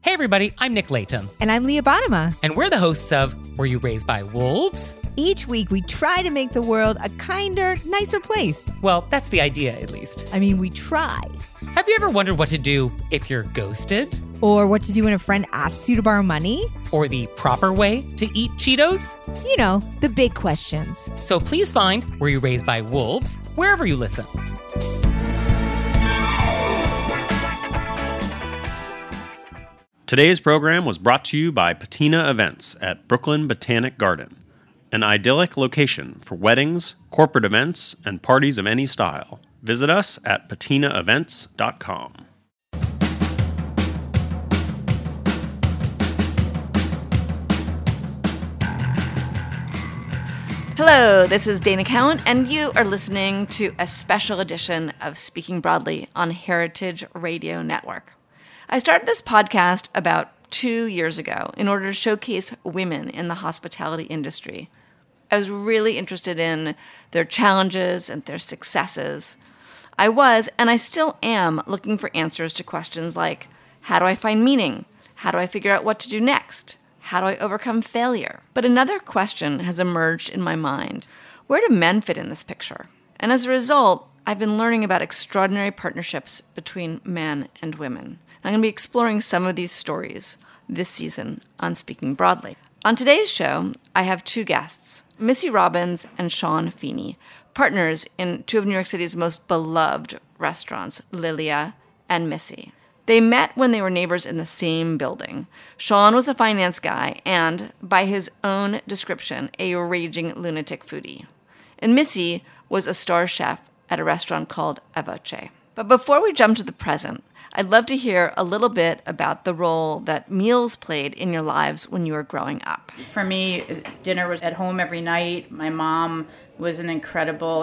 Hey everybody, I'm Nick Layton. And I'm Leah Bottima. And we're the hosts of Were You Raised by Wolves? Each week we try to make the world a kinder, nicer place. Well, that's the idea, at least. I mean, we try. Have you ever wondered what to do if you're ghosted? Or what to do when a friend asks you to borrow money? Or the proper way to eat Cheetos? You know, the big questions. So please find Were You Raised by Wolves wherever you listen. Today's program was brought to you by Patina Events at Brooklyn Botanic Garden, an idyllic location for weddings, corporate events, and parties of any style. Visit us at patinaevents.com. Hello, this is Dana Cowan, and you are listening to a special edition of Speaking Broadly on Heritage Radio Network. I started this podcast about 2 years ago in order to showcase women in the hospitality industry. I was really interested in their challenges and their successes. I was, and I still am, looking for answers to questions like, how do I find meaning? How do I figure out what to do next? How do I overcome failure? But another question has emerged in my mind. Where do men fit in this picture? And as a result, I've been learning about extraordinary partnerships between men and women. I'm going to be exploring some of these stories this season on Speaking Broadly. On today's show, I have two guests, Missy Robbins and Sean Feeney, partners in two of New York City's most beloved restaurants, Lilia and Missy. They met when they were neighbors in the same building. Sean was a finance guy and, by his own description, a raging lunatic foodie. And Missy was a star chef at a restaurant called Avoce. But before we jump to the present, I'd love to hear a little bit about the role that meals played in your lives when you were growing up. For me, dinner was at home every night. My mom is an incredible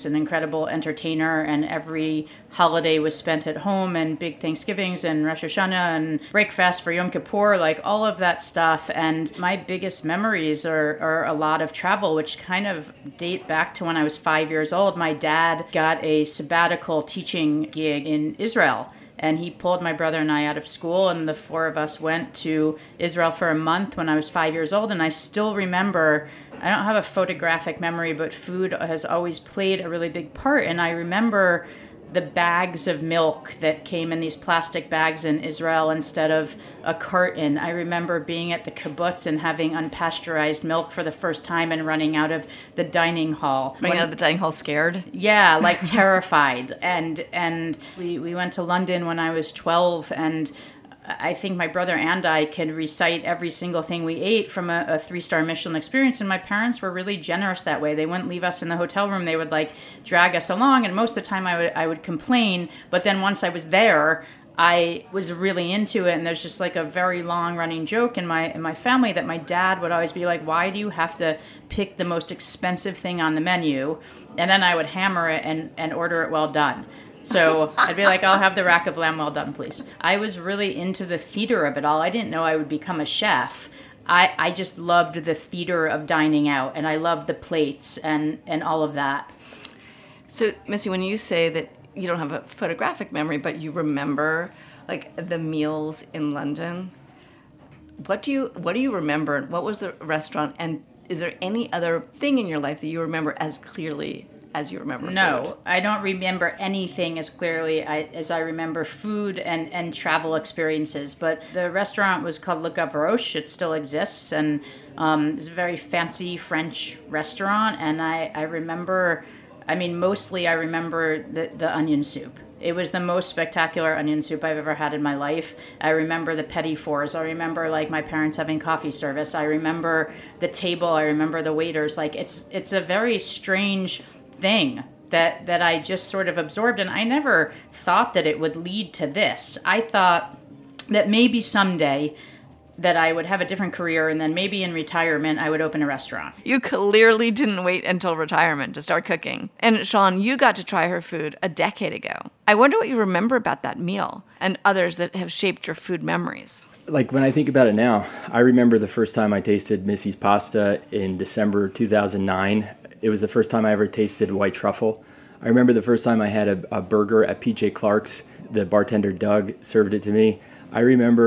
entertainer, and every holiday was spent at home, and big Thanksgivings and Rosh Hashanah and breakfast for Yom Kippur, like all of that stuff. And my biggest memories are a lot of travel, which kind of date back to when I was 5 years old. My dad got a sabbatical teaching gig in Israel. And he pulled my brother and I out of school, and the four of us went to Israel for a month when I was 5 years old. And I still remember, I don't have a photographic memory, but food has always played a really big part. And I remember the bags of milk that came in these plastic bags in Israel instead of a carton. I remember being at the kibbutz and having unpasteurized milk for the first time and running out of the dining hall. Running out of the dining hall scared? Yeah, like terrified. And we went to London when I was 12, and I think my brother and I could recite every single thing we ate from a 3-star Michelin experience, and my parents were really generous that way. They wouldn't leave us in the hotel room. They would drag us along, and most of the time I would complain, but then once I was there, I was really into it. And there's just a very long running joke in my family that my dad would always be like, why do you have to pick the most expensive thing on the menu? And then I would hammer it and order it well done. So I'd be like, I'll have the rack of lamb well done, please. I was really into the theater of it all. I didn't know I would become a chef. I just loved the theater of dining out, and I loved the plates and all of that. So, Missy, when you say that you don't have a photographic memory, but you remember the meals in London, what do you remember? What was the restaurant? And is there any other thing in your life that you remember as clearly as you remember No, food? I don't remember anything as clearly as I remember food and travel experiences. But the restaurant was called Le Gavroche. It still exists, and it's a very fancy French restaurant. And I remember, mostly I remember the onion soup. It was the most spectacular onion soup I've ever had in my life. I remember the petit fours. I remember my parents having coffee service. I remember the table. I remember the waiters. It's a very strange thing that I just sort of absorbed, and I never thought that it would lead to this. I thought that maybe someday that I would have a different career, and then maybe in retirement I would open a restaurant. You clearly didn't wait until retirement to start cooking. And Sean, you got to try her food a decade ago. I wonder what you remember about that meal and others that have shaped your food memories. When I think about it now, I remember the first time I tasted Missy's pasta in December 2009. It was the first time I ever tasted white truffle. I remember the first time I had a burger at PJ Clark's. The bartender, Doug, served it to me. I remember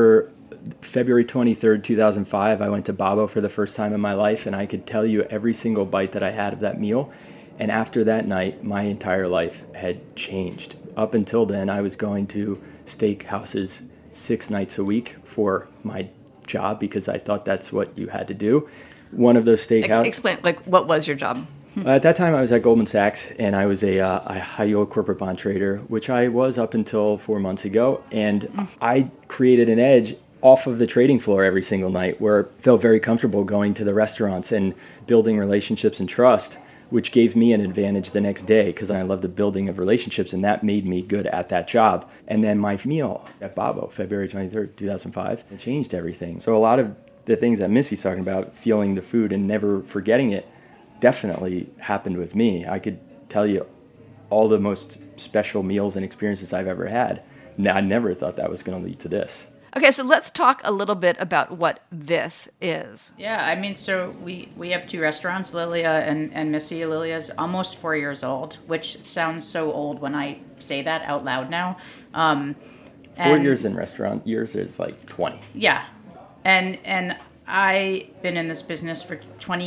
February 23rd, 2005, I went to Babbo for the first time in my life, and I could tell you every single bite that I had of that meal. And after that night, my entire life had changed. Up until then, I was going to steak houses 6 nights a week for my job because I thought that's what you had to do. One of those steakhouses... Explain, like, what was your job? At that time, I was at Goldman Sachs, and I was a high-yield corporate bond trader, which I was up until 4 months ago. And I created an edge off of the trading floor every single night where I felt very comfortable going to the restaurants and building relationships and trust, which gave me an advantage the next day because I love the building of relationships, and that made me good at that job. And then my meal at Babbo, February 23rd, 2005, it changed everything. So a lot of the things that Missy's talking about, feeling the food and never forgetting it, definitely happened with me. I could tell you all the most special meals and experiences I've ever had. I never thought that was going to lead to this. Okay, so let's talk a little bit about what this is. Yeah, I mean, so we have 2 restaurants, Lilia and Missy. Lilia's almost 4 years old, which sounds so old when I say that out loud now. 4 years in restaurant, yours is like 20. Yeah, and I've been in this business for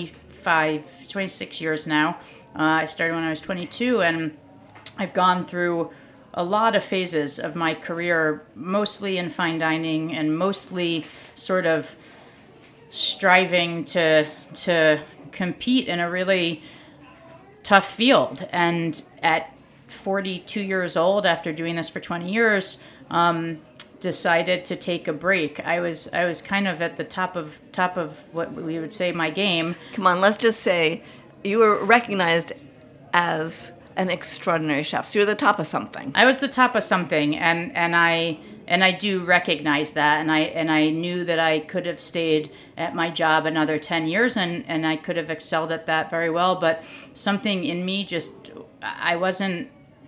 26 years now. I started when I was 22, and I've gone through a lot of phases of my career, mostly in fine dining and mostly sort of striving to compete in a really tough field. And at 42 years old, after doing this for 20 years, decided to take a break. I was kind of at the top of what we would say my game. Come on, let's just say you were recognized as an extraordinary chef. So you're the top of something. I was the top of something, and I do recognize that, and I knew that I could have stayed at my job another 10 years, and I could have excelled at that very well. But something in me just I wasn't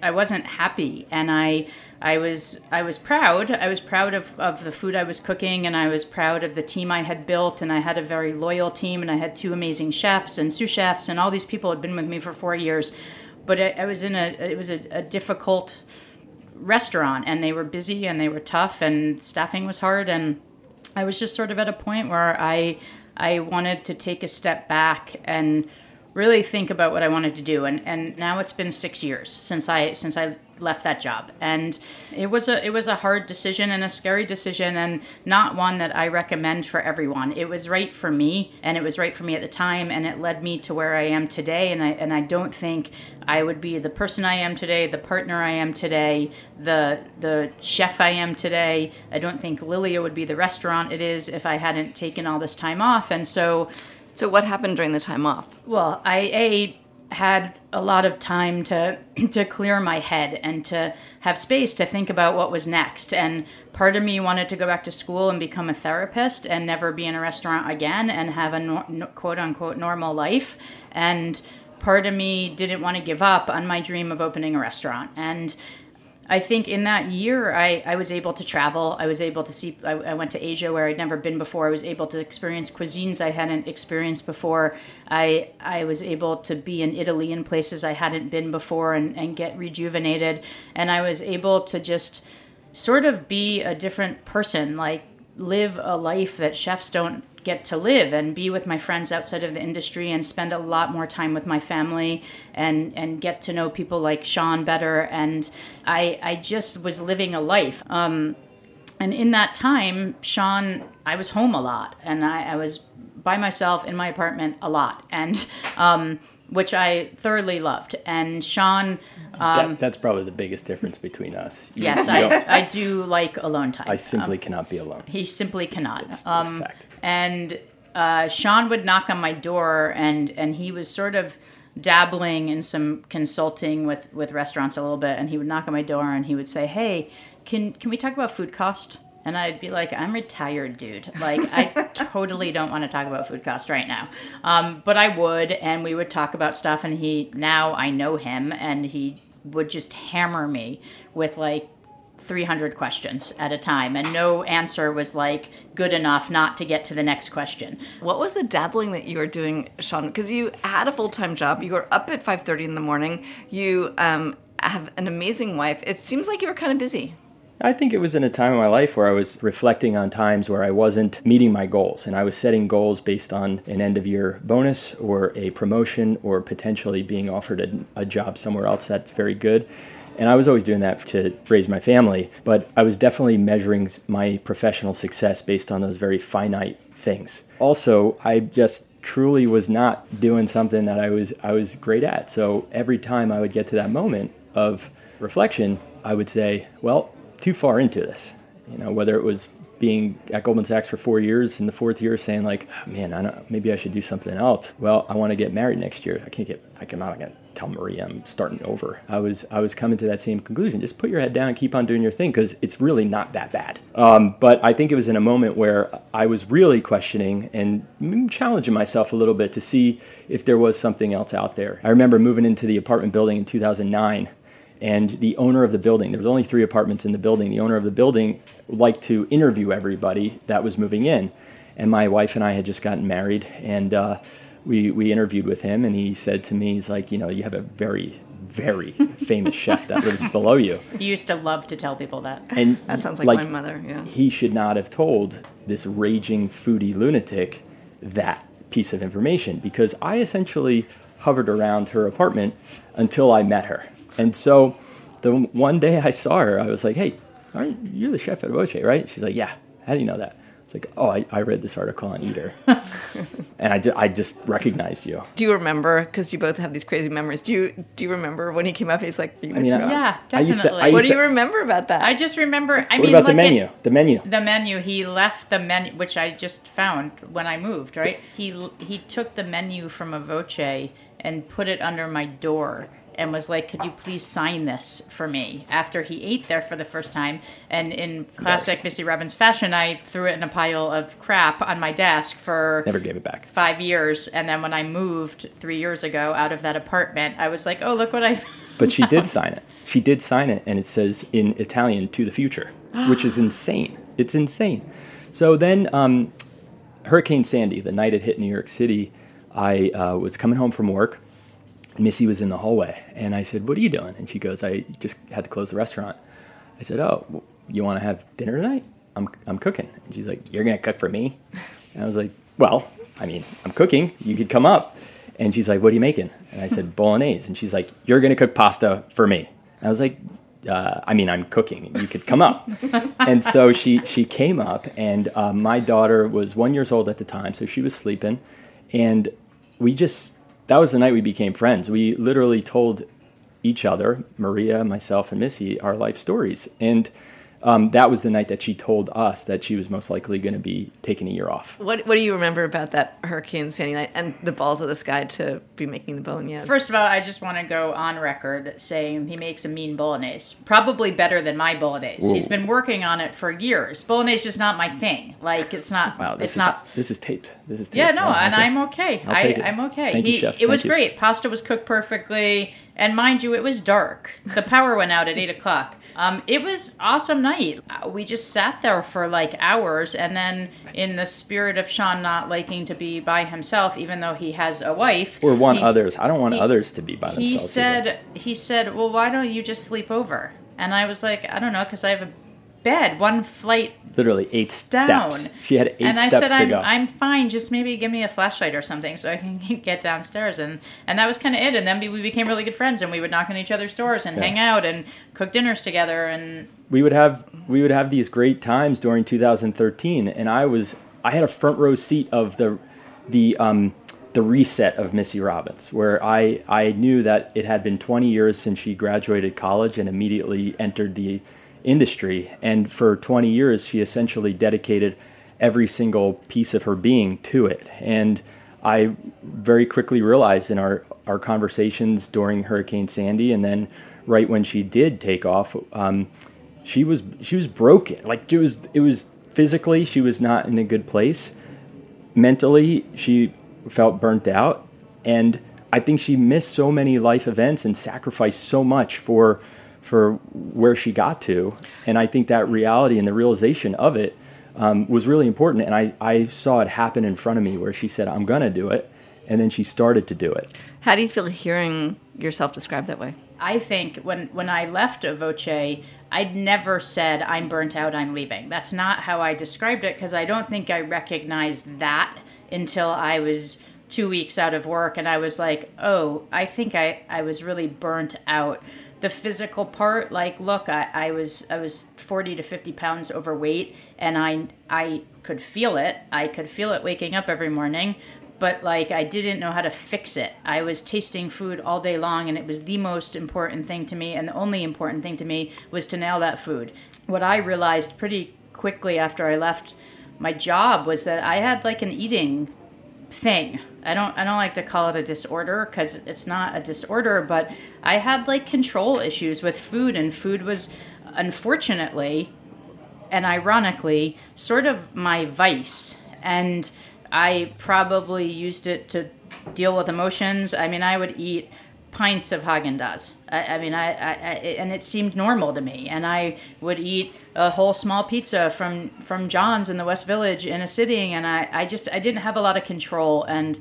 happy, and I was proud. I was proud of the food I was cooking, and I was proud of the team I had built, and I had a very loyal team, and I had 2 amazing chefs and sous chefs, and all these people had been with me for 4 years. But it was a difficult restaurant, and they were busy and they were tough, and staffing was hard, and I was just sort of at a point where I wanted to take a step back and really think about what I wanted to do. And now it's been 6 years since I left that job, and it was a hard decision and a scary decision, and not one that I recommend for everyone. It was right for me, and it was right for me at the time, and it led me to where I am today. And I don't think I would be the person I am today, the partner I am today, the chef I am today. I don't think Lilia would be the restaurant it is if I hadn't taken all this time off. And so what happened during the time off? Well, I had a lot of time to clear my head and to have space to think about what was next. And part of me wanted to go back to school and become a therapist and never be in a restaurant again and have a quote-unquote normal life. And part of me didn't want to give up on my dream of opening a restaurant. And I think in that year, I was able to travel. I was able to see, I went to Asia where I'd never been before. I was able to experience cuisines I hadn't experienced before. I was able to be in Italy in places I hadn't been before and get rejuvenated. And I was able to just sort of be a different person, like live a life that chefs don't get to live, and be with my friends outside of the industry and spend a lot more time with my family and get to know people like Sean better. And I just was living a life. And in that time, Sean, I was home a lot, and I was by myself in my apartment a lot, and which I thoroughly loved. And Sean... that's probably the biggest difference between us. Yes, I do like alone time. I simply cannot be alone. He simply cannot. It's a fact. And Sean would knock on my door, and he was sort of dabbling in some consulting with restaurants a little bit, and he would knock on my door and he would say, "Hey, can we talk about food cost?" And I'd be like, "I'm retired, dude. Like, I totally don't want to talk about food cost right now." But I would, and we would talk about stuff, and now I know him, and he would just hammer me with like 300 questions at a time, and no answer was like good enough not to get to the next question. What was the dabbling that you were doing, Sean? Because you had a full-time job. You were up at 5:30 in the morning. You have an amazing wife. It seems like you were kind of busy. I think it was in a time in my life where I was reflecting on times where I wasn't meeting my goals, and I was setting goals based on an end-of-year bonus or a promotion or potentially being offered a job somewhere else that's very good. And I was always doing that to raise my family, but I was definitely measuring my professional success based on those very finite things. Also, I just truly was not doing something that I was great at. So every time I would get to that moment of reflection, I would say, well, too far into this. Whether it was being at Goldman Sachs for 4 years, in the fourth year saying like, man, maybe I should do something else. Well, I want to get married next year. I'm not going to tell Maria I'm starting over. I was coming to that same conclusion. Just put your head down and keep on doing your thing, because it's really not that bad. But I think it was in a moment where I was really questioning and challenging myself a little bit to see if there was something else out there. I remember moving into the apartment building in 2009. And the owner of the building, there was only 3 apartments in the building, the owner of the building liked to interview everybody that was moving in. And my wife and I had just gotten married, and we interviewed with him, and he said to me, he's like, you have a very, very famous chef that lives below you. You used to love to tell people that. And That sounds like my mother, yeah. He should not have told this raging foodie lunatic that piece of information, because I essentially hovered around her apartment until I met her. And so the one day I saw her, I was like, hey, you're the chef at Voce, right? She's like, yeah. How do you know that? It's like, oh, I read this article on Eater. And I just recognized you. Do you remember, because you both have these crazy memories, do you remember when he came up, he's like, yeah, definitely. What do you remember about that? I just remember, what about the menu? The menu, he left the menu, which I just found when I moved, right? He took the menu from a Voce and put it under my door and was like, could you please sign this for me? After he ate there for the first time. And in classic Missy Robbins fashion, I threw it in a pile of crap on my desk for... Never gave it back. 5 years. And then when I moved 3 years ago out of that apartment, I was like, oh, look what I... But she did sign it. She did sign it, and it says in Italian, to the future, which is insane. It's insane. So then Hurricane Sandy, the night it hit New York City, I was coming home from work. Missy was in the hallway, and I said, what are you doing? And she goes, I just had to close the restaurant. I said, oh, you want to have dinner tonight? I'm cooking. And she's like, you're going to cook for me? And I was like, well, I'm cooking. You could come up. And she's like, what are you making? And I said, bolognese. And she's like, you're going to cook pasta for me. And I was like, I'm cooking. You could come up. And so she came up, and my daughter was 1 year old at the time, so she was sleeping. And that was the night we became friends. We literally told each other, Maria, myself, and Missy, our life stories. And that was the night that she told us that she was most likely going to be taking a year off. What do you remember about that Hurricane Sandy night and the balls of this guy to be making the bolognese? First of all, I just want to go on record saying he makes a mean bolognese. Probably better than my bolognese. Whoa. He's been working on it for years. Bolognese is not my thing. Like, it's not... Wow, this is taped. Yeah, no, and okay. I'm okay. I'm okay. Thank you, Chef. It was great. Pasta was cooked perfectly. And mind you, it was dark. The power went out at 8 o'clock. It was awesome night. We just sat there for like hours, and then in the spirit of Sean not liking to be by himself, even though he has a wife. Or others. I don't want others to be by themselves. He said, well, why don't you just sleep over? And I was like, I don't know, because I have a bed, one flight literally 8 down. steps. She had 8 and steps I said, to go. I'm fine. Just maybe give me a flashlight or something so I can get downstairs. And that was kind of it. And then we became really good friends, and we would knock on each other's doors and hang out and cook dinners together. And we would have these great times during 2013. And I had a front row seat of the reset of Missy Robbins, where I knew that it had been 20 years since she graduated college and immediately entered the industry, and for 20 years she essentially dedicated every single piece of her being to it. And I very quickly realized in our conversations during Hurricane Sandy, and then right when she did take off, she was broken. Like it was physically, she was not in a good place. Mentally, she felt burnt out, and I think she missed so many life events and sacrificed so much for where she got to. And I think that reality and the realization of it was really important. And I saw it happen in front of me, where she said, I'm going to do it. And then she started to do it. How do you feel hearing yourself described that way? I think when I left Voce, I'd never said, I'm burnt out, I'm leaving. That's not how I described it, because I don't think I recognized that until I was 2 weeks out of work, and I was like, oh, I think I was really burnt out. The physical part, like, look, I was 40 to 50 pounds overweight, and I could feel it. I could feel it waking up every morning, but like I didn't know how to fix it. I was tasting food all day long, and it was the most important thing to me, and the only important thing to me was to nail that food. What I realized pretty quickly after I left my job was that I had like an eating thing. I don't like to call it a disorder, because it's not a disorder, but I had like control issues with food, and food was, unfortunately and ironically, sort of my vice. And I probably used it to deal with emotions. I mean, I would eat pints of Haagen-Dazs. And it seemed normal to me. And I would eat a whole small pizza from John's in the West Village in a sitting. And I didn't have a lot of control. And,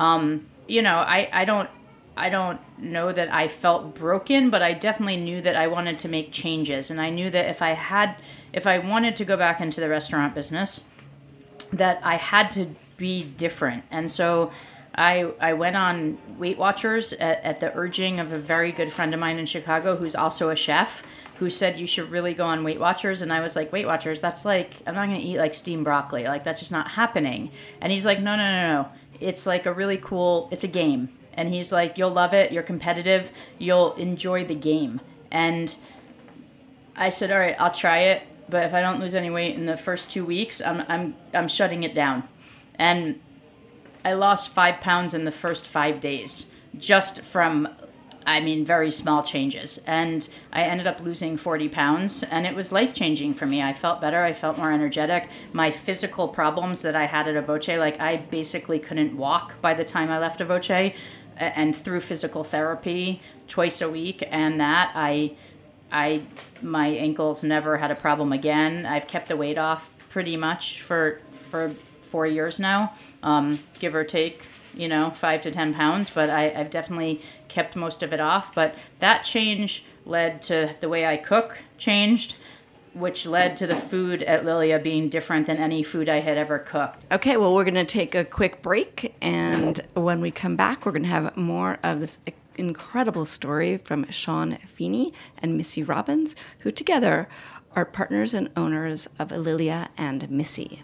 I don't know that I felt broken, but I definitely knew that I wanted to make changes. And I knew that if I wanted to go back into the restaurant business, that I had to be different. And so I went on Weight Watchers at the urging of a very good friend of mine in Chicago who's also a chef, who said you should really go on Weight Watchers. And I was like, Weight Watchers, that's like, I'm not going to eat like steamed broccoli. Like, that's just not happening. And he's like, no. It's like a really cool, it's a game. And he's like, you'll love it. You're competitive. You'll enjoy the game. And I said, all right, I'll try it. But if I don't lose any weight in the first 2 weeks, I'm shutting it down. And I lost 5 pounds in the first 5 days, just from, very small changes. And I ended up losing 40 pounds, and it was life-changing for me. I felt better. I felt more energetic. My physical problems that I had at Voce, like I basically couldn't walk by the time I left Voce, and through physical therapy twice a week, and that my ankles never had a problem again. I've kept the weight off pretty much for 4 years now, give or take, 5 to 10 pounds, but I've definitely kept most of it off. But that change led to the way I cook changed, which led to the food at Lilia being different than any food I had ever cooked. Okay, well, we're going to take a quick break, and when we come back, we're going to have more of this incredible story from Sean Feeney and Missy Robbins, who together are partners and owners of Lilia and Missy.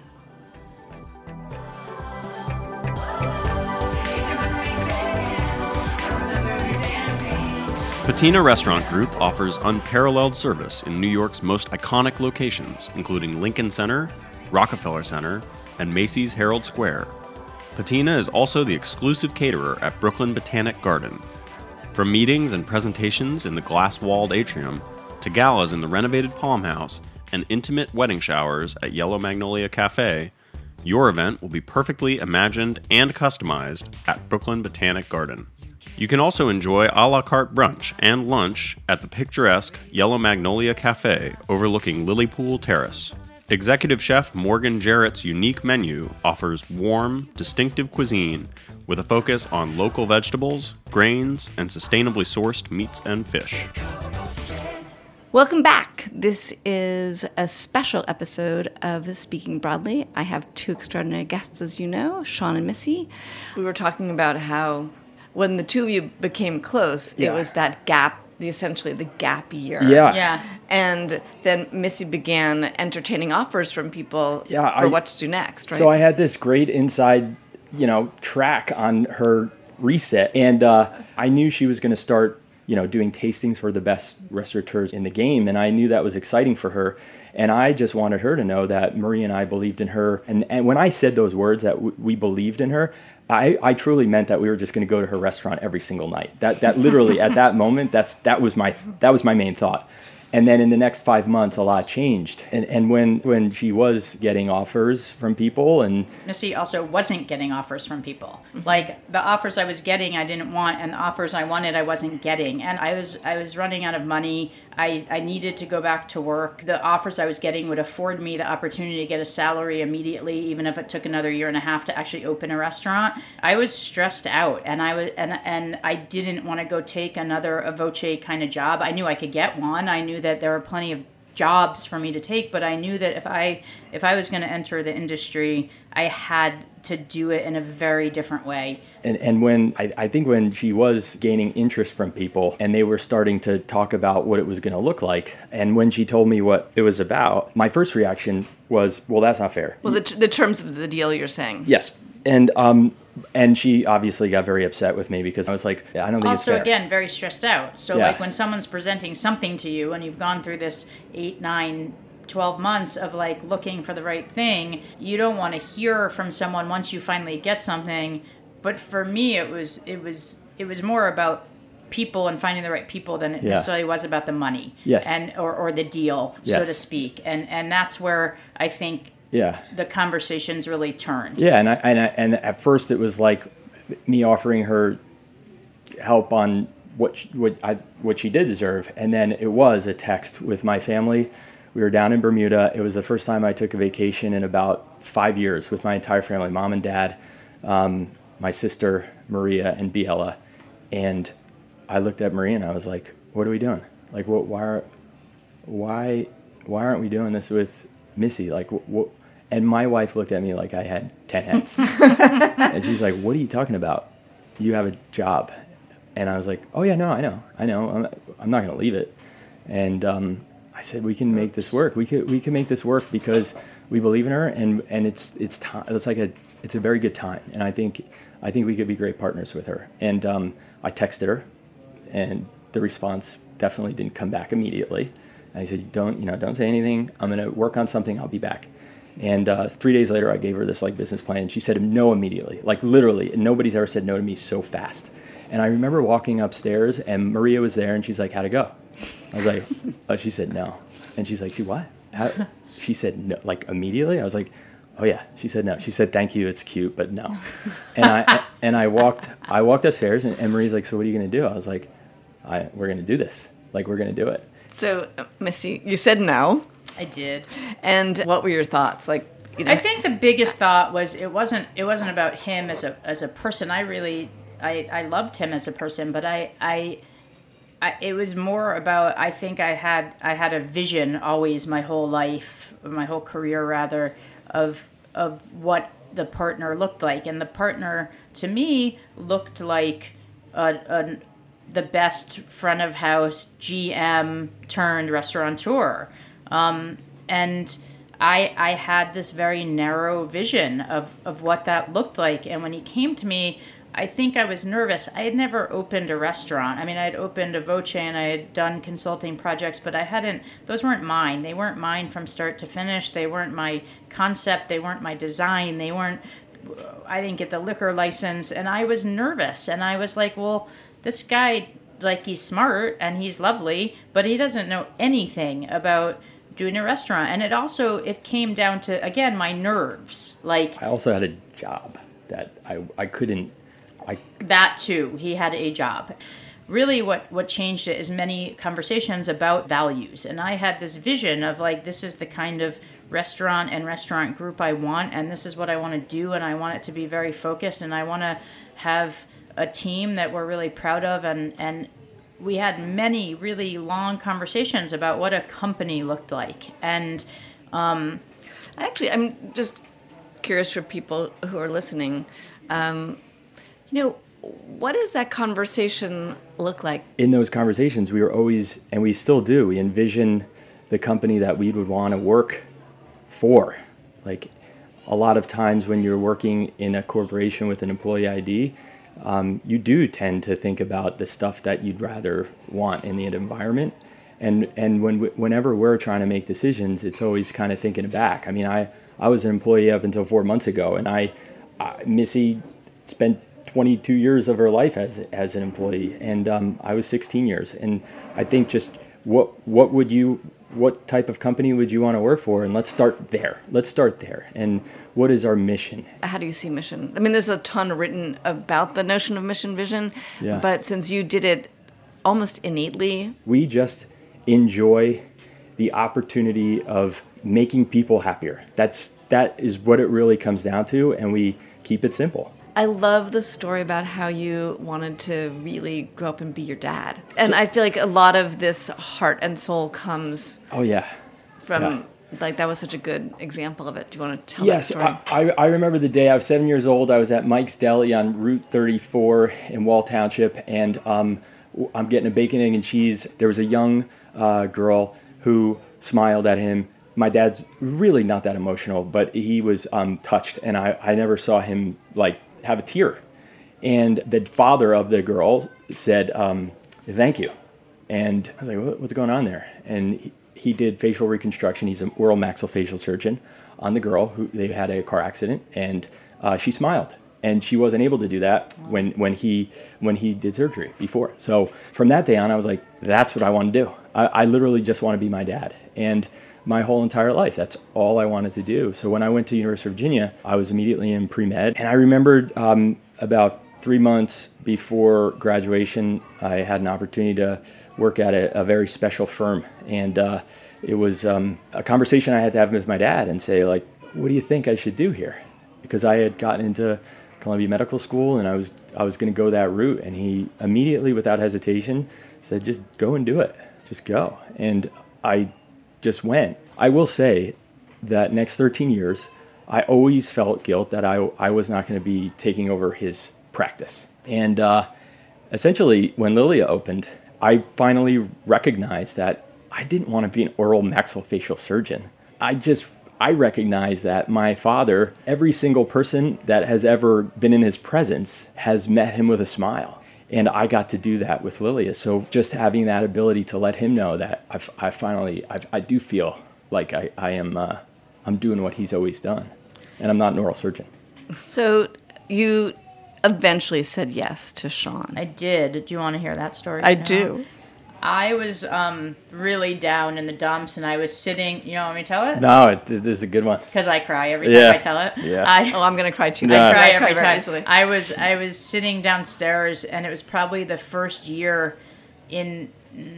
Patina Restaurant Group offers unparalleled service in New York's most iconic locations, including Lincoln Center, Rockefeller Center, and Macy's Herald Square. Patina is also the exclusive caterer at Brooklyn Botanic Garden. From meetings and presentations in the glass-walled atrium, to galas in the renovated Palm House, and intimate wedding showers at Yellow Magnolia Cafe, your event will be perfectly imagined and customized at Brooklyn Botanic Garden. You can also enjoy a la carte brunch and lunch at the picturesque Yellow Magnolia Cafe overlooking Lilypool Terrace. Executive Chef Morgan Jarrett's unique menu offers warm, distinctive cuisine with a focus on local vegetables, grains, and sustainably sourced meats and fish. Welcome back. This is a special episode of Speaking Broadly. I have two extraordinary guests, as you know, Sean and Missy. We were talking about how when the two of you became close, it was that gap, essentially the gap year. Yeah. And then Missy began entertaining offers from people for what to do next, right? So I had this great inside, track on her reset. And I knew she was going to start, doing tastings for the best restaurateurs in the game. And I knew that was exciting for her. And I just wanted her to know that Marie and I believed in her. And when I said those words, that we believed in her, I truly meant that we were just going to go to her restaurant every single night. That literally at that moment, that was my main thought. And then in the next 5 months, a lot changed. And when she was getting offers from people, and Missy also wasn't getting offers from people. Like the offers I was getting, I didn't want, and the offers I wanted, I wasn't getting. And I was running out of money. I needed to go back to work. The offers I was getting would afford me the opportunity to get a salary immediately, even if it took another year and a half to actually open a restaurant. I was stressed out, and I didn't want to go take another Avoce kind of job. I knew I could get one. I knew that there were plenty of jobs for me to take, but I knew that if I was going to enter the industry, I had to do it in a very different way. And when I think when she was gaining interest from people and they were starting to talk about what it was going to look like, and when she told me what it was about, my first reaction was, well, that's not fair. Well, the terms of the deal you're saying. Yes. And she obviously got very upset with me because I was like, I don't think it's fair. Also, again, very stressed out. So Yeah. like when someone's presenting something to you and you've gone through this 8, 9, 12 months of like looking for the right thing, you don't want to hear from someone once you finally get something. But for me, it was more about people and finding the right people than it necessarily was about the money. Yes. And or the deal, so to speak. And that's where I think the conversations really turn. Yeah, and at first it was like me offering her help on what she did deserve, and then it was a text with my family. We were down in Bermuda. It was the first time I took a vacation in about 5 years with my entire family, mom and dad, my sister Maria and Biela, and I looked at Maria and I was like, "What are we doing? Like, why aren't we doing this with Missy? Like, what?" And my wife looked at me like I had 10 heads. And she's like, "What are you talking about? You have a job." And I was like, "Oh yeah, no, I know. I'm not going to leave it." And I said, "We can make this work. We can make this work because we believe in her, and it's time. It's a very good time. And I think we could be great partners with her." And I texted her, and the response definitely didn't come back immediately. And I said, "Don't say anything. I'm going to work on something. I'll be back." And 3 days later, I gave her this business plan. She said no immediately, like literally. Nobody's ever said no to me so fast. And I remember walking upstairs, and Maria was there, and she's like, "How'd it go?" I was like, "Oh," she said, "No." And she's like, "She what?" She said no, like immediately. I was like, "Oh yeah." She said no. She said, "Thank you, it's cute, but no." And I walked upstairs, and Maria's like, "So what are you gonna do?" I was like, "We're gonna do this. Like, we're gonna do it." So, Missy, you said no. I did. And what were your thoughts? Like, I think the biggest thought was it wasn't about him as a person. I loved him as a person, but it was more about, I think I had a vision always my whole life, my whole career rather, of what the partner looked like. And the partner to me looked like the best front of house GM turned restaurateur. And I had this very narrow vision of what that looked like. And when he came to me, I think I was nervous. I had never opened a restaurant. I mean, I had opened Avoce and I had done consulting projects, but those weren't mine. They weren't mine from start to finish. They weren't my concept. They weren't my design. I didn't get the liquor license, and I was nervous. And I was like, well, this guy, like, he's smart and he's lovely, but he doesn't know anything about doing a restaurant. And it came down to, again, my nerves. Like, I also had a job that I couldn't. That too, he had a job. Really what changed it is many conversations about values. And I had this vision of like, this is the kind of restaurant and restaurant group I want, and this is what I want to do, and I want it to be very focused, and I want to have a team that we're really proud of. And we had many really long conversations about what a company looked like. And actually, I'm just curious for people who are listening, what does that conversation look like? In those conversations, we were always, and we still do, we envision the company that we would want to work for. Like, a lot of times when you're working in a corporation with an employee ID, you do tend to think about the stuff that you'd rather want in the environment. And whenever we're trying to make decisions, it's always kind of thinking back. I mean, I was an employee up until 4 months ago, and Missy spent 22 years of her life as an employee, and I was 16 years. And I think just what type of company would you want to work for? And let's start there. And what is our mission? How do you see mission? I mean, there's a ton written about the notion of mission vision, but since you did it almost innately. We just enjoy the opportunity of making people happier. That is what it really comes down to, and we keep it simple. I love the story about how you wanted to really grow up and be your dad. And I feel like a lot of this heart and soul comes from, like, that was such a good example of it. Do you want to tell that story? Yes, I remember the day I was 7 years old. I was at Mike's Deli on Route 34 in Wall Township, and I'm getting a bacon, egg, and cheese. There was a young girl who smiled at him. My dad's really not that emotional, but he was touched, and I never saw him, like, have a tear. And the father of the girl said, thank you. And I was like, what's going on there? And he did facial reconstruction. He's an oral maxillofacial surgeon on the girl who they had a car accident, and she smiled. And she wasn't able to do that when he did surgery before. So from that day on, I was like, that's what I want to do. I literally just want to be my dad. And my whole entire life, that's all I wanted to do. So when I went to University of Virginia, I was immediately in pre-med. And I remembered about 3 months before graduation, I had an opportunity to work at a very special firm. And it was a conversation I had to have with my dad and say, like, what do you think I should do here? Because I had gotten into Columbia Medical School and I was going to go that route. And he immediately, without hesitation, said, just go and do it. Just go. And I just went. I will say that next 13 years, I always felt guilt that I was not going to be taking over his practice. And essentially, when Lilia opened, I finally recognized that I didn't want to be an oral maxillofacial surgeon. I recognized that my father, every single person that has ever been in his presence, has met him with a smile. And I got to do that with Lilia. So just having that ability to let him know that I do feel like I'm doing what he's always done. And I'm not an oral surgeon. So you eventually said yes to Sean. I did. Do you want to hear that story? I do. I was really down in the dumps, and I was sitting. You want me to tell it? No, this is a good one. Because I cry every time I tell it. Yeah. I'm going to cry too. I cry every very time. easily. I was sitting downstairs, and it was probably the first year in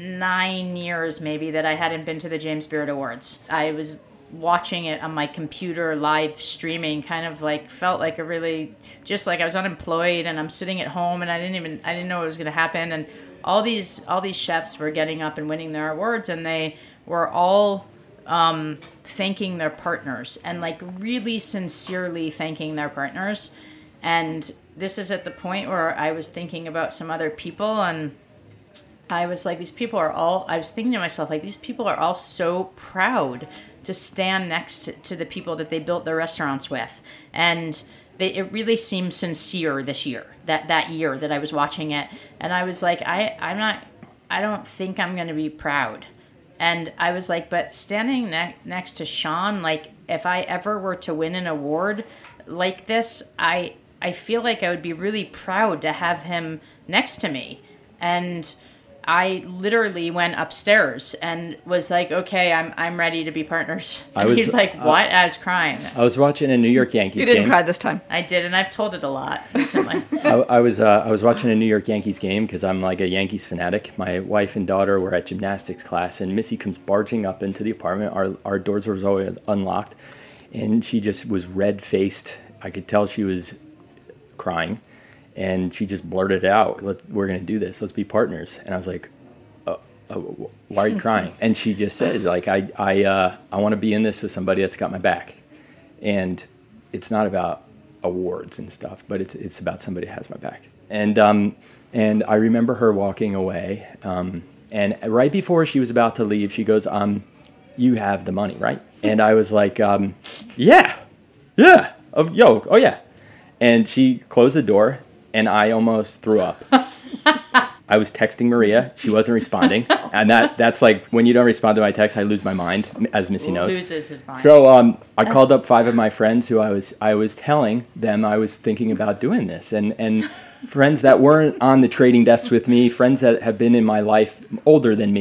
9 years maybe that I hadn't been to the James Beard Awards. I was watching it on my computer, live streaming, kind of like felt like a really, just like I was unemployed and I'm sitting at home and I didn't know what was going to happen. And all these chefs were getting up and winning their awards, and they were all thanking their partners and like really sincerely thanking their partners. And this is at the point where I was thinking about some other people, and I was like, I was thinking to myself, like, these people are all so proud to stand next to the people that they built their restaurants with. And it really seemed sincere this year, that year that I was watching it. And I was like, I don't think I'm going to be proud. And I was like, but standing next to Sean, like, if I ever were to win an award like this, I feel like I would be really proud to have him next to me. And I literally went upstairs and was like, okay, I'm ready to be partners. And he's like, what? I was crying. I was watching a New York Yankees game. You didn't cry this time. I did, and I've told it a lot recently. I was watching a New York Yankees game because I'm like a Yankees fanatic. My wife and daughter were at gymnastics class, and Missy comes barging up into the apartment. Our doors were always unlocked, and she just was red-faced. I could tell she was crying. And she just blurted out, we're going to do this. Let's be partners. And I was like, why are you crying? And she just said, like, I want to be in this with somebody that's got my back. And it's not about awards and stuff, but it's about somebody that has my back. And I remember her walking away. And right before she was about to leave, she goes, you have the money, right? And I was like, yeah. Oh, yeah. And she closed the door. And I almost threw up. I was texting Maria. She wasn't responding. And that's like, when you don't respond to my text, I lose my mind, as Missy knows. Loses his mind. So I called up 5 of my friends who I was telling them I was thinking about doing this. And friends that weren't on the trading desks with me, friends that have been in my life older than me,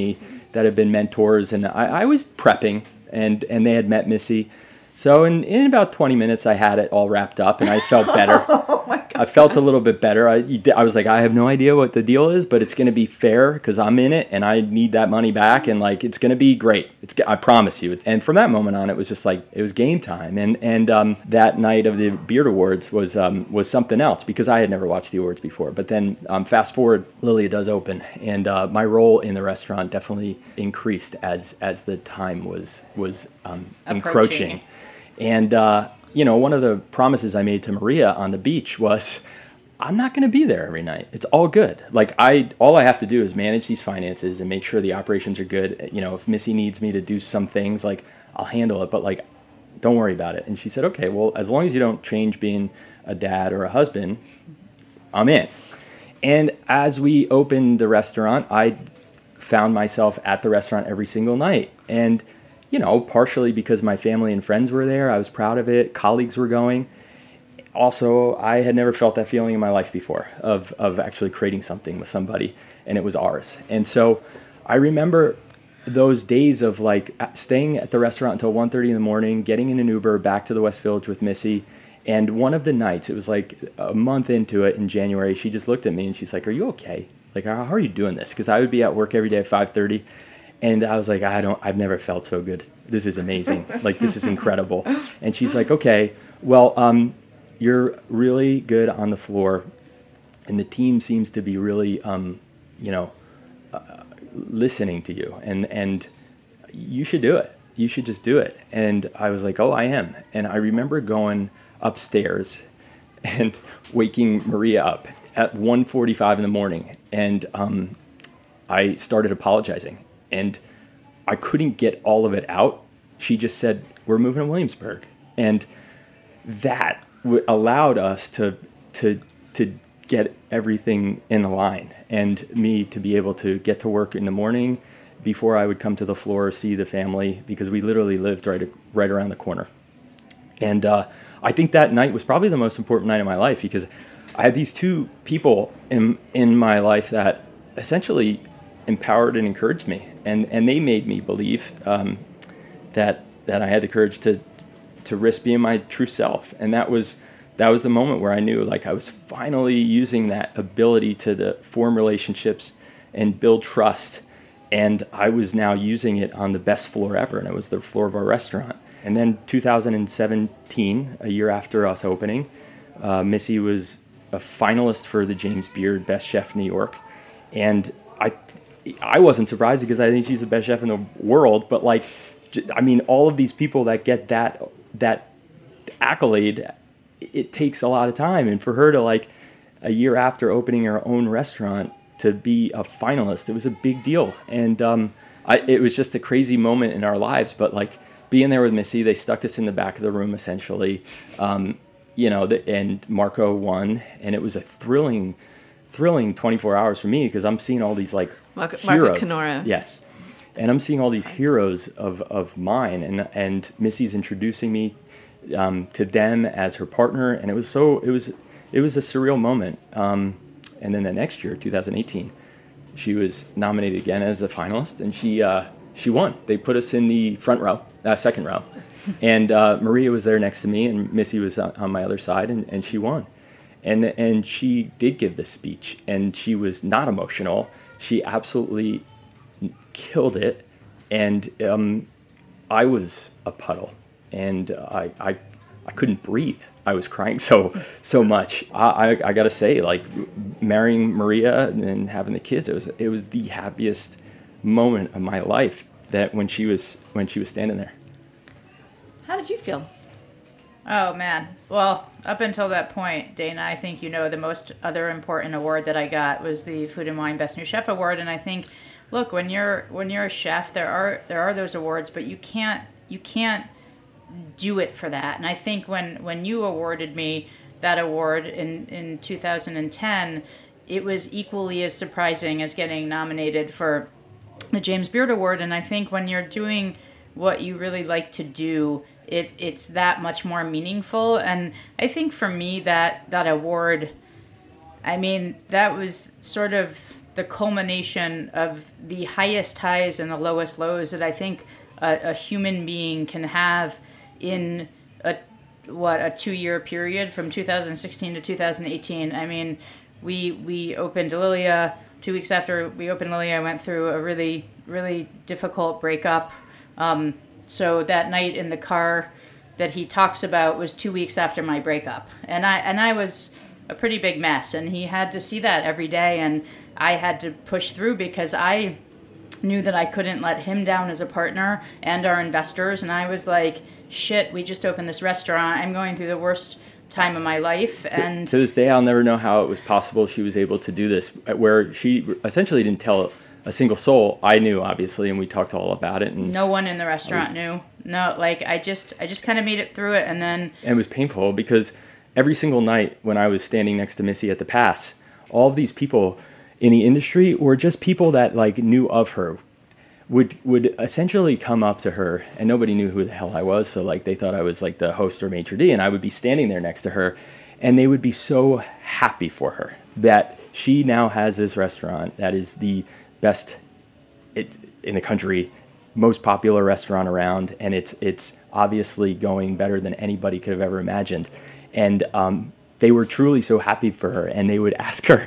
that had been mentors, and I was prepping, and they had met Missy. So in about 20 minutes, I had it all wrapped up, and I felt better. Oh my God. I felt a little bit better. I was like, I have no idea what the deal is, but it's going to be fair because I'm in it, and I need that money back, and like it's going to be great. I promise you. And from that moment on, it was just like it was game time. And that night of the Beard Awards was something else because I had never watched the awards before. But then fast forward, Lilia does open, and my role in the restaurant definitely increased as the time was encroaching. And, one of the promises I made to Maria on the beach was, I'm not going to be there every night. It's all good. Like all I have to do is manage these finances and make sure the operations are good. If Missy needs me to do some things, like I'll handle it, but like, don't worry about it. And she said, okay, well, as long as you don't change being a dad or a husband, I'm in. And as we opened the restaurant, I found myself at the restaurant every single night. And partially because my family and friends were there. I was proud of it. Colleagues were going. Also, I had never felt that feeling in my life before of actually creating something with somebody, and it was ours. And so I remember those days of like staying at the restaurant until 1:30 in the morning, getting in an Uber back to the West Village with Missy. And one of the nights, it was like a month into it in January, she just looked at me and she's like, "Are you okay? Like, how are you doing this?" Because I would be at work every day at 5:30. And I was like, I've never felt so good. This is amazing. Like, this is incredible. And she's like, okay, well, you're really good on the floor. And the team seems to be really, listening to you. And you should do it. You should just do it. And I was like, oh, I am. And I remember going upstairs and waking Maria up at 1:45 in the morning. And I started apologizing. And I couldn't get all of it out. She just said, we're moving to Williamsburg. And that allowed us to get everything in a line, and me to be able to get to work in the morning before I would come to the floor, see the family, because we literally lived right around the corner. And I think that night was probably the most important night of my life, because I had these two people in my life that essentially empowered and encouraged me, and they made me believe that I had the courage to risk being my true self. And that was the moment where I knew, like, I was finally using that ability to form relationships and build trust, and I was now using it on the best floor ever, and it was the floor of our restaurant. And then 2017, a year after us opening, Missy was a finalist for the James Beard Best Chef New York, and I wasn't surprised because I think she's the best chef in the world. But like, I mean, all of these people that get that accolade, it takes a lot of time. And for her to, like, a year after opening her own restaurant, to be a finalist, it was a big deal. And it was just a crazy moment in our lives. But like, being there with Missy, they stuck us in the back of the room essentially, and Marco won, and it was a thrilling 24 hours for me, because I'm seeing all these like heroes. Marco Canora. Yes. And I'm seeing all these heroes of mine, and Missy's introducing me to them as her partner, and it was a surreal moment. And then the next year, 2018, she was nominated again as a finalist, and she won. They put us in the second row, and Maria was there next to me, and Missy was on my other side, and she won. And she did give this speech, and she was not emotional. She absolutely killed it, and I was a puddle, and I couldn't breathe. I was crying so much. I got to say, like, marrying Maria and having the kids, it was the happiest moment of my life. That when she was standing there. How did you feel? Oh, man. Well, up until that point, Dana, I think the most other important award that I got was the Food and Wine Best New Chef Award. And I think, look, when you're a chef, there are those awards, but you can't do it for that. And I think when you awarded me that award in 2010, it was equally as surprising as getting nominated for the James Beard Award. And I think when you're doing what you really like to do, it's that much more meaningful. And I think for me that award, I mean, that was sort of the culmination of the highest highs and the lowest lows that I think a human being can have in a 2-year period from 2016 to 2018. I mean, we opened Lilia. 2 weeks after we opened Lilia, I went through a really, really difficult breakup. So that night in the car that he talks about was 2 weeks after my breakup. And I was a pretty big mess, and he had to see that every day, and I had to push through because I knew that I couldn't let him down as a partner and our investors. And I was like, shit, we just opened this restaurant. I'm going through the worst time of my life. And to this day, I'll never know how it was possible she was able to do this, where she essentially didn't tell a single soul. I knew, obviously, and we talked all about it. And no one in the restaurant knew. No, like I just kind of made it through it, and then it was painful because every single night when I was standing next to Missy at the pass, all of these people in the industry, or just people that like knew of her, would essentially come up to her, and nobody knew who the hell I was, so like they thought I was like the host or maitre d', and I would be standing there next to her, and they would be so happy for her that she now has this restaurant that is the best in the country, most popular restaurant around, and it's obviously going better than anybody could have ever imagined. And they were truly so happy for her, and they would ask her,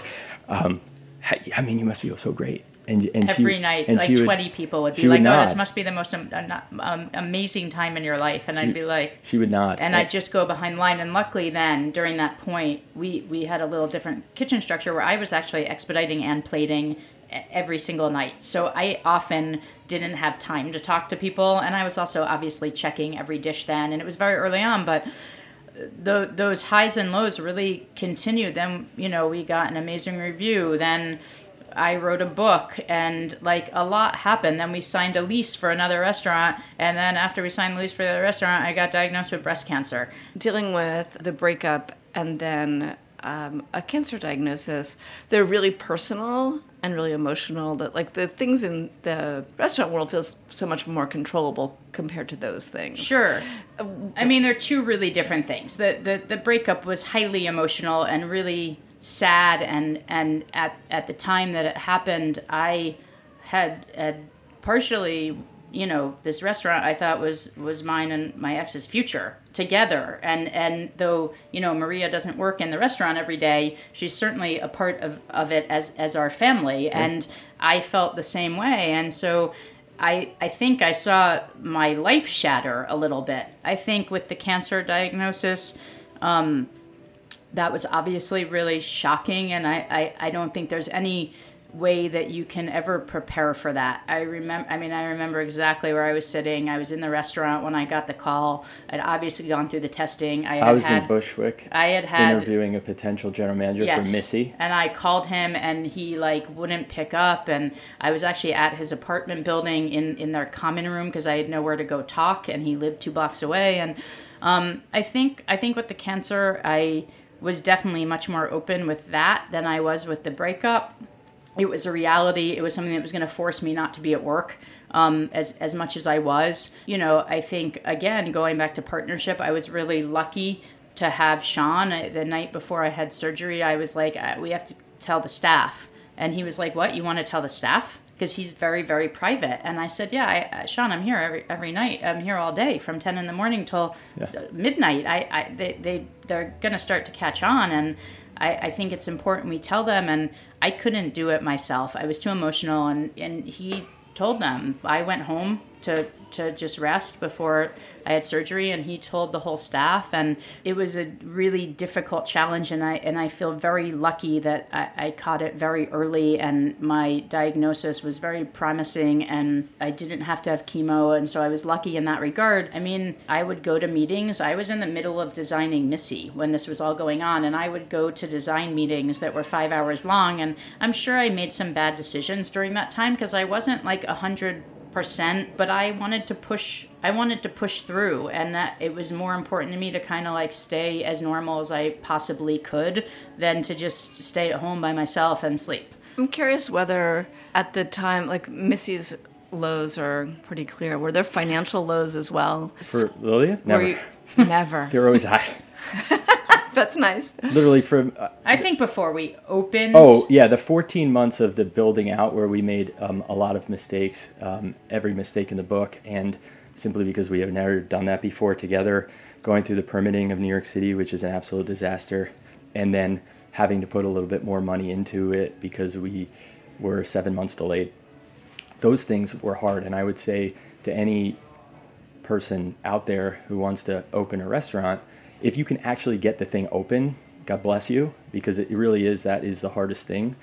I mean, you must feel so great. And every night, like 20 people would be like, oh, this must be the most amazing time in your life. And I'd be like... She would not. And I'd just go behind the line. And luckily then, during that point, we had a little different kitchen structure where I was actually expediting and plating every single night. So I often didn't have time to talk to people. And I was also obviously checking every dish then. And it was very early on, but... those highs and lows really continued. Then, we got an amazing review. Then I wrote a book, and like a lot happened. Then we signed a lease for another restaurant. And then after we signed the lease for the other restaurant, I got diagnosed with breast cancer. Dealing with the breakup and then a cancer diagnosis, they're really personal and really emotional. That like the things in the restaurant world feels so much more controllable compared to those things. Sure. I mean, they're two really different things. The breakup was highly emotional and really sad, and at the time that it happened, I had partially, this restaurant I thought was mine and my ex's future together. And though, Maria doesn't work in the restaurant every day, she's certainly a part of it as our family. Yeah. And I felt the same way. And so I think I saw my life shatter a little bit. I think with the cancer diagnosis, that was obviously really shocking, and I don't think there's any way that you can ever prepare for that. I remember exactly where I was sitting. I was in the restaurant when I got the call. I'd obviously gone through the testing. I was in Bushwick. I had interviewing a potential general manager for Missy. And I called him, and he wouldn't pick up. And I was actually at his apartment building in their common room because I had nowhere to go talk, and he lived 2 blocks away. And I think with the cancer, I was definitely much more open with that than I was with the breakup. It was a reality. It was something that was going to force me not to be at work as much as I was. I think, again, going back to partnership, I was really lucky to have Sean. The night before I had surgery, I was like, we have to tell the staff. And he was like, what, you want to tell the staff? Because he's very, very private. And I said, yeah, Sean, I'm here every night. I'm here all day from 10 in the morning till midnight. They're going to start to catch on. And I think it's important we tell them. And I couldn't do it myself. I was too emotional. And he told them. I went home to just rest before I had surgery, and he told the whole staff, and it was a really difficult challenge, and I feel very lucky that I caught it very early, and my diagnosis was very promising, and I didn't have to have chemo, and so I was lucky in that regard. I mean, I would go to meetings. I was in the middle of designing Missy when this was all going on, and I would go to design meetings that were 5 hours long, and I'm sure I made some bad decisions during that time because I wasn't like 100%, but I wanted to push through, and that it was more important to me to kind of like stay as normal as I possibly could than to just stay at home by myself and sleep. I'm curious whether at the time, like Missy's lows are pretty clear. Were there financial lows as well? For Lilia? Never. Never. They're always high. That's nice. Literally from... I think before we opened. Oh, yeah, the 14 months of the building out where we made a lot of mistakes, every mistake in the book, and simply because we have never done that before together, going through the permitting of New York City, which is an absolute disaster, and then having to put a little bit more money into it because we were 7 months delayed. Those things were hard, and I would say to any person out there who wants to open a restaurant, if you can actually get the thing open, God bless you, because it really is, that is the hardest thing.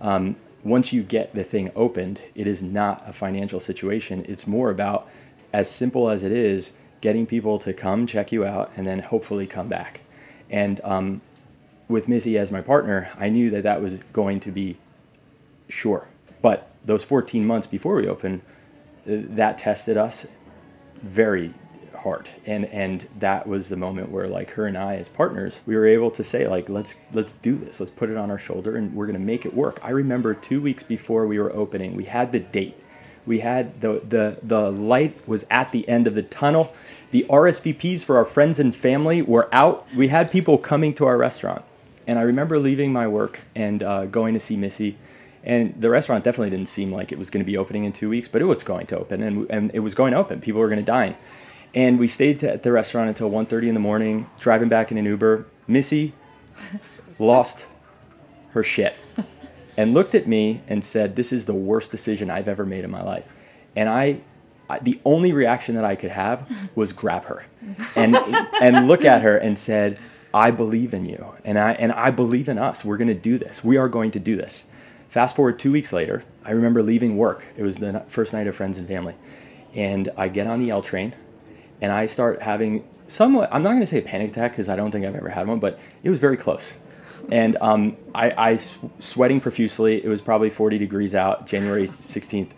Once you get the thing opened, it is not a financial situation. It's more about, as simple as it is, getting people to come check you out and then hopefully come back. And with Missy as my partner, I knew that that was going to be sure. But those 14 months before we opened, that tested us very hard, and that was the moment where, like, her and I as partners, we were able to say, like, let's do this, let's put it on our shoulder, and we're going to make it work. I remember 2 weeks before we were opening, we had the date, we had the light was at the end of the tunnel, the RSVPs for our friends and family were out, we had people coming to our restaurant, and I remember leaving my work and going to see Missy. And the restaurant definitely didn't seem like it was going to be opening in 2 weeks, but it was going to open, and it was going to open. People were going to dine. And we stayed at the restaurant until 1:30 in the morning, driving back in an Uber. Missy lost her shit and looked at me and said, "This is the worst decision I've ever made in my life." And I the only reaction that I could have was grab her and look at her and said, "I believe in you, and I believe in us. We're going to do this. We are going to do this." Fast forward 2 weeks later, I remember leaving work. It was the first night of Friends and Family. And I get on the L train, and I start having somewhat, I'm not going to say a panic attack because I don't think I've ever had one, but it was very close. And I sweating profusely. It was probably 40 degrees out, January 16th,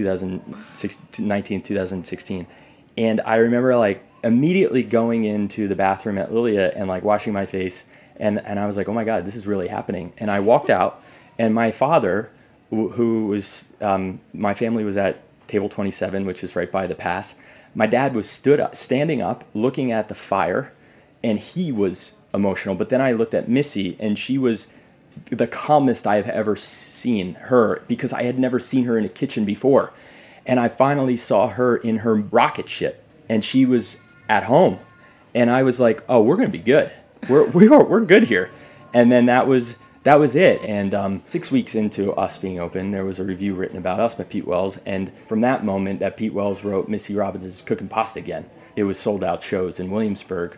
2016. And I remember, like, immediately going into the bathroom at Lilia and, like, washing my face. And I was like, oh, my God, this is really happening. And I walked out. And my father, who was, my family was at table 27, which is right by the pass. My dad was standing up, looking at the fire, and he was emotional. But then I looked at Missy, and she was the calmest I have ever seen her, because I had never seen her in a kitchen before. And I finally saw her in her rocket ship, and she was at home. And I was like, oh, we're going to be good. We're good here. And then that was it. And 6 weeks into us being open, there was a review written about us by Pete Wells. And from that moment that Pete Wells wrote Missy Robbins' Cooking Pasta Again, it was sold out shows in Williamsburg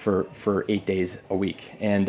for 8 days a week. And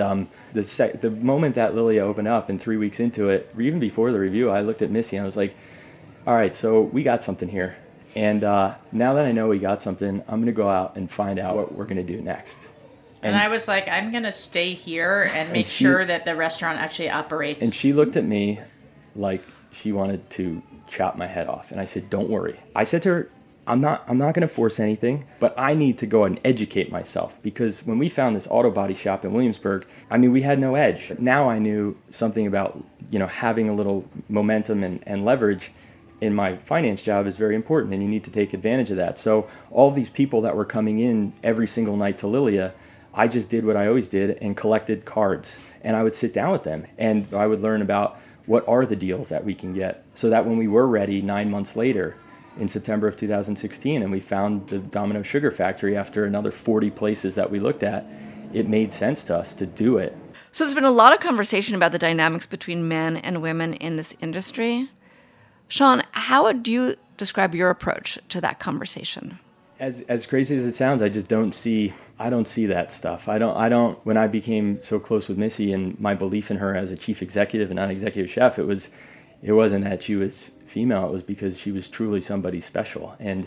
the moment that Lilia opened up, and 3 weeks into it, even before the review, I looked at Missy and I was like, all right, so we got something here. And now that I know we got something, I'm going to go out and find out what we're going to do next. And I was like, I'm going to stay here and make sure that the restaurant actually operates. And she looked at me like she wanted to chop my head off. And I said, don't worry. I said to her, I'm not going to force anything, but I need to go and educate myself. Because when we found this auto body shop in Williamsburg, I mean, we had no edge. Now I knew something about, having a little momentum and leverage in my finance job is very important, and you need to take advantage of that. So all these people that were coming in every single night to Lilia, I just did what I always did and collected cards. And I would sit down with them and I would learn about what are the deals that we can get, so that when we were ready 9 months later in September of 2016 and we found the Domino Sugar Factory after another 40 places that we looked at, it made sense to us to do it. So there's been a lot of conversation about the dynamics between men and women in this industry. Sean, how would you describe your approach to that conversation? As crazy as it sounds, I don't see that stuff. I don't. When I became so close with Missy and my belief in her as a chief executive and non-executive chef, it wasn't that she was female. It was because she was truly somebody special. And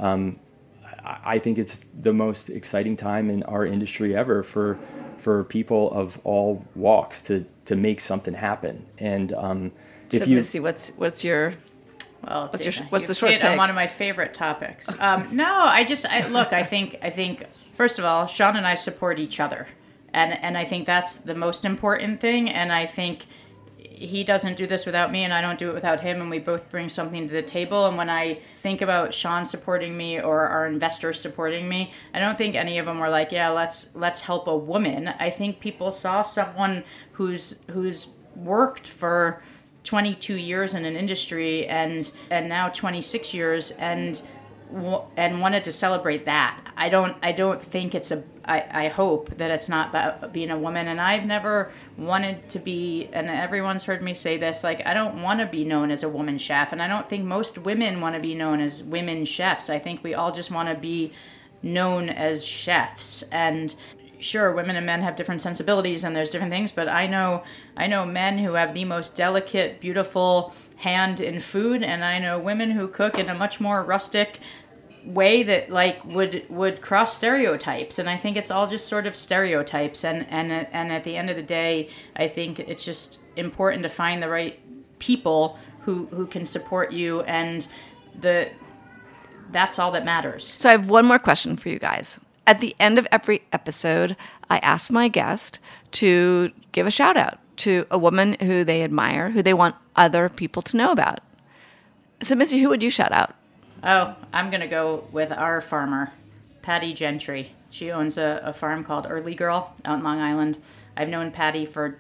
I think it's the most exciting time in our industry ever for people of all walks to make something happen. And Missy, what's your Well, what's the short take? On one of my favorite topics. I think first of all, Sean and I support each other, and I think that's the most important thing. And I think he doesn't do this without me and I don't do it without him, and we both bring something to the table. And when I think about Sean supporting me or our investors supporting me, I don't think any of them were like, yeah, let's help a woman. I think people saw someone who's worked for 22 years in an industry and now 26 years and wanted to celebrate that. I don't think it's I hope that it's not about being a woman. And I've never wanted to be, and everyone's heard me say this, like, I don't want to be known as a woman chef. And I don't think most women want to be known as women chefs. I think we all just want to be known as chefs. And sure, women and men have different sensibilities and there's different things, but I know men who have the most delicate, beautiful hand in food, and I know women who cook in a much more rustic way that like would cross stereotypes. And I think it's all just sort of stereotypes, and at the end of the day, I think it's just important to find the right people who can support you, and that's all that matters. So I have one more question for you guys. At the end of every episode, I ask my guest to give a shout out to a woman who they admire, who they want other people to know about. So Missy, who would you shout out? Oh, I'm going to go with our farmer, Patty Gentry. She owns a farm called Early Girl out in Long Island. I've known Patty for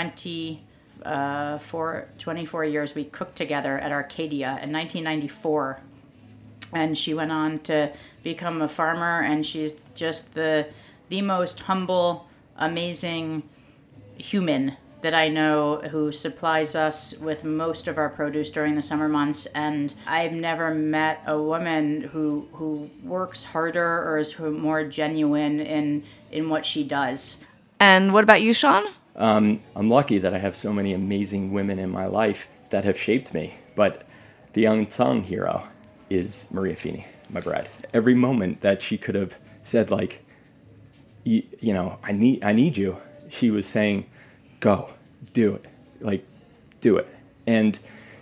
24 years. We cooked together at Arcadia in 1994. And she went on to become a farmer, and she's just the most humble, amazing human that I know, who supplies us with most of our produce during the summer months. And I've never met a woman who works harder or is more genuine in what she does. And what about you, Sean? I'm lucky that I have so many amazing women in my life that have shaped me. But the unsung hero is Maria Feeney, my bride. Every moment that she could have said, like, you know, I need you, she was saying, go, do it, like, do it. And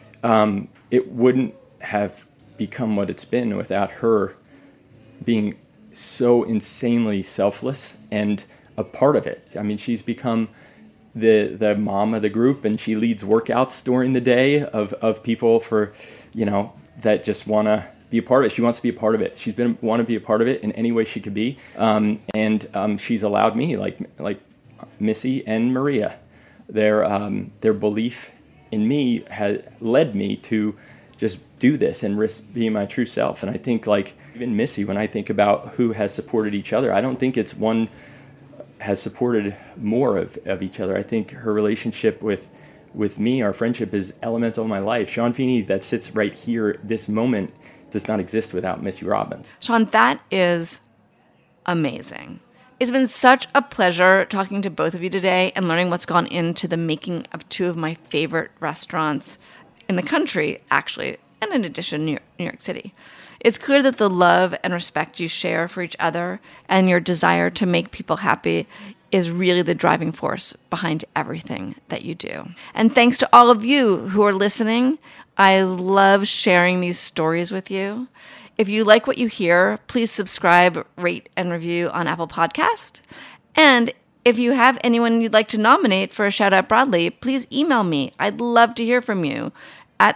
it wouldn't have become what it's been without her being so insanely selfless and a part of it. I mean, she's become the mom of the group, and she leads workouts during the day of people for, you know, that just want to be a part of it. She wants to be a part of it. She's want to be a part of it in any way she could be. And she's allowed me, like Missy and Maria, their belief in me has led me to just do this and risk being my true self. And I think, like, even Missy, when I think about who has supported each other, I don't think it's one has supported more of each other. I think her relationship with me, our friendship, is elemental in my life. Sean Feeney, that sits right here, this moment, does not exist without Missy Robbins. Sean, that is amazing. It's been such a pleasure talking to both of you today and learning what's gone into the making of two of my favorite restaurants in the country, actually, and in addition, New York City. It's clear that the love and respect you share for each other and your desire to make people happy is really the driving force behind everything that you do. And thanks to all of you who are listening. I love sharing these stories with you. If you like what you hear, please subscribe, rate, and review on Apple Podcast. And if you have anyone you'd like to nominate for a Shout Out Broadly, please email me. I'd love to hear from you at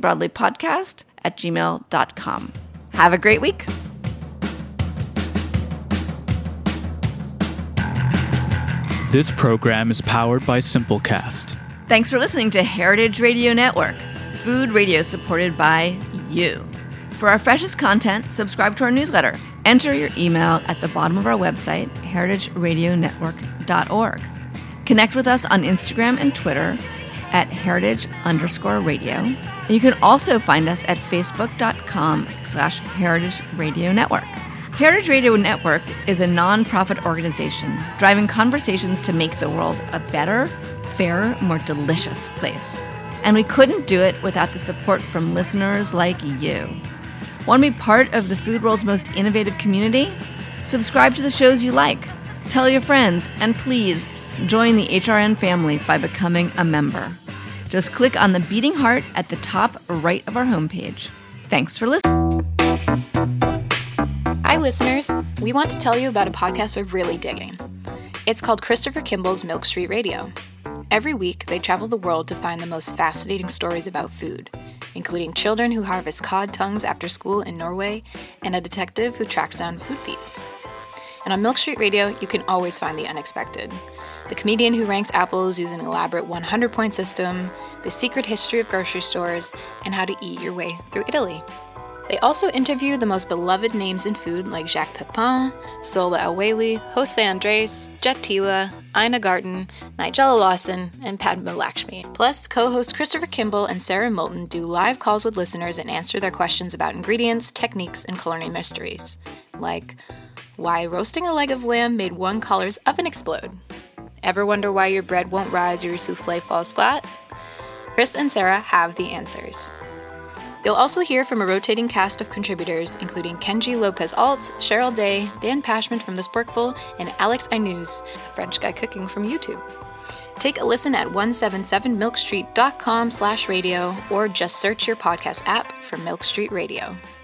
speakingbroadlypodcast@gmail.com. Have a great week. This program is powered by Simplecast. Thanks for listening to Heritage Radio Network, food radio supported by you. For our freshest content, subscribe to our newsletter. Enter your email at the bottom of our website, heritageradionetwork.org. Connect with us on Instagram and Twitter at heritage_radio. And you can also find us at facebook.com/Heritage Radio Network. Heritage Radio Network is a nonprofit organization driving conversations to make the world a better, fairer, more delicious place. And we couldn't do it without the support from listeners like you. Want to be part of the food world's most innovative community? Subscribe to the shows you like, tell your friends, and please join the HRN family by becoming a member. Just click on the beating heart at the top right of our homepage. Thanks for listening. Hi, listeners. We want to tell you about a podcast we're really digging. It's called Christopher Kimball's Milk Street Radio. Every week, they travel the world to find the most fascinating stories about food, including children who harvest cod tongues after school in Norway and a detective who tracks down food thieves. And on Milk Street Radio, you can always find the unexpected. The comedian who ranks apples using an elaborate 100-point system, the secret history of grocery stores, and how to eat your way through Italy. They also interview the most beloved names in food like Jacques Pepin, Sola El-Waylly, Jose Andres, Jet Tila, Ina Garten, Nigella Lawson, and Padma Lakshmi. Plus, co-hosts Christopher Kimball and Sarah Moulton do live calls with listeners and answer their questions about ingredients, techniques, and culinary mysteries. Like, why roasting a leg of lamb made one caller's oven explode? Ever wonder why your bread won't rise or your souffle falls flat? Chris and Sarah have the answers. You'll also hear from a rotating cast of contributors, including Kenji Lopez-Alt, Cheryl Day, Dan Pashman from The Sporkful, and Alex Aynuz, a French guy cooking from YouTube. Take a listen at 177milkstreet.com/radio or just search your podcast app for Milk Street Radio.